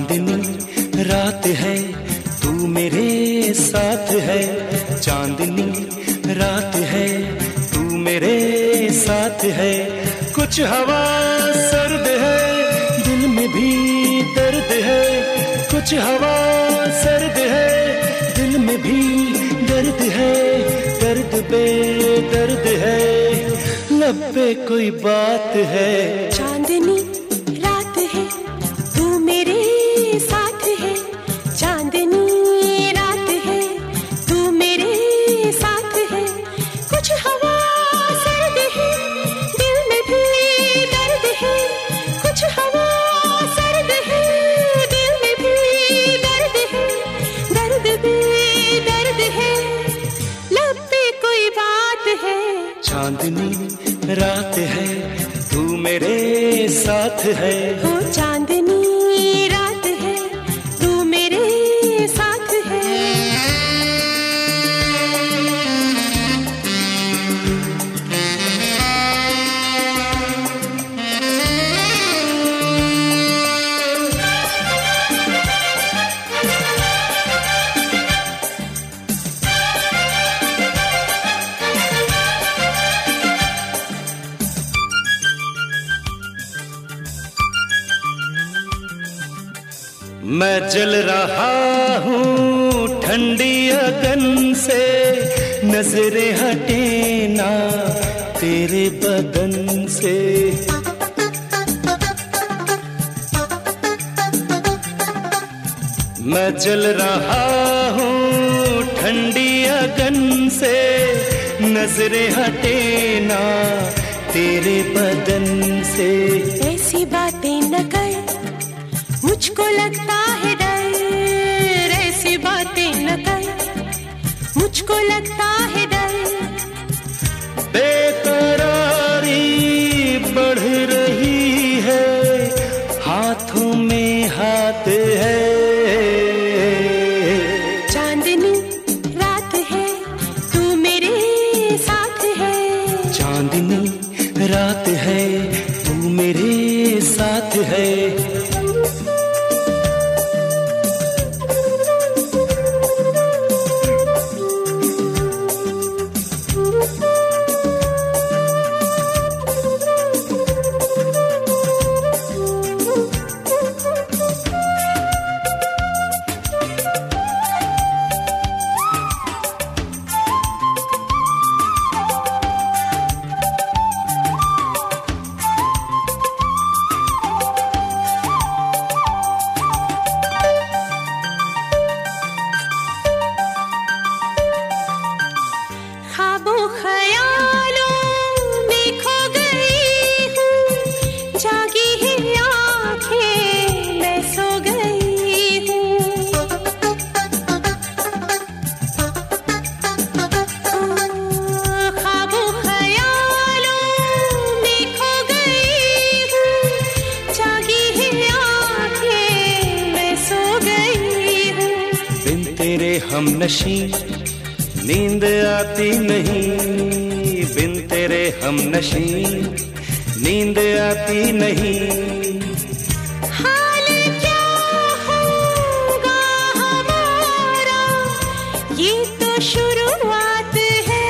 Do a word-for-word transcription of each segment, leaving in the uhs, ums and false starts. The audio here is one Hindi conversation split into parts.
चांदनी रात है तू मेरे साथ है, चांदनी रात है तू मेरे साथ है। कुछ हवा सर्द है दिल में भी दर्द है, कुछ हवा सर्द है दिल में भी दर्द है, दर्द पे दर्द है लब पे कोई बात है। चांदनी रात है तू मेरे साथ है, चांदनी रात है तू मेरे साथ है। कुछ हवा सर्द है दिल में भी दर्द है, कुछ हवा सर्द है दिल में भी दर्द है, दर्द भी दर्द है लब पे कोई बात है। चांदनी रात है तू मेरे साथ है, हो चांदनी रात है तू मेरे साथ है। मैं जल रहा हूँ ठंडी अगन से, नजरें हटे ना तेरे बदन से। मैं जल रहा हूँ ठंडी अगन से, नजरें हटे ना तेरे बदन से। ऐसी बातें न कर मुझको लगता है डर, ऐसी बातें न कर मुझको लगता है डर। बेकरारी बढ़ रही है हाथों में हाथ है। चांदनी रात है तू मेरे साथ है, चांदनी रात है तू मेरे साथ है। हम नशी नींद आती नहीं, बिन तेरे हम नशी नींद आती नहीं। हाल क्या होगा हमारा ये तो शुरुआत है।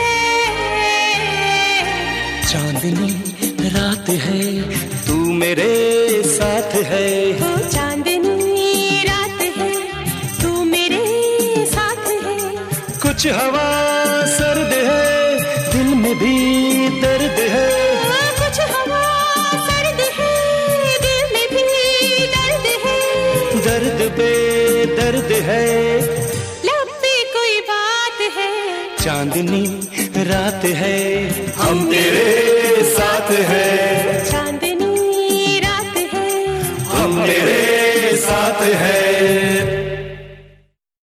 चांदनी रात है तू मेरे साथ है, हो चांदनी रात है तू मेरे साथ है। कुछ हवा सर्द है दिल में भी दर्द है, कुछ हवा सर्द है दिल में भी दर्द है, दर्द पे दर्द है लब पे कोई बात है। चांदनी रात है हम तेरे साथ है, चांदनी रात है हम तेरे साथ है।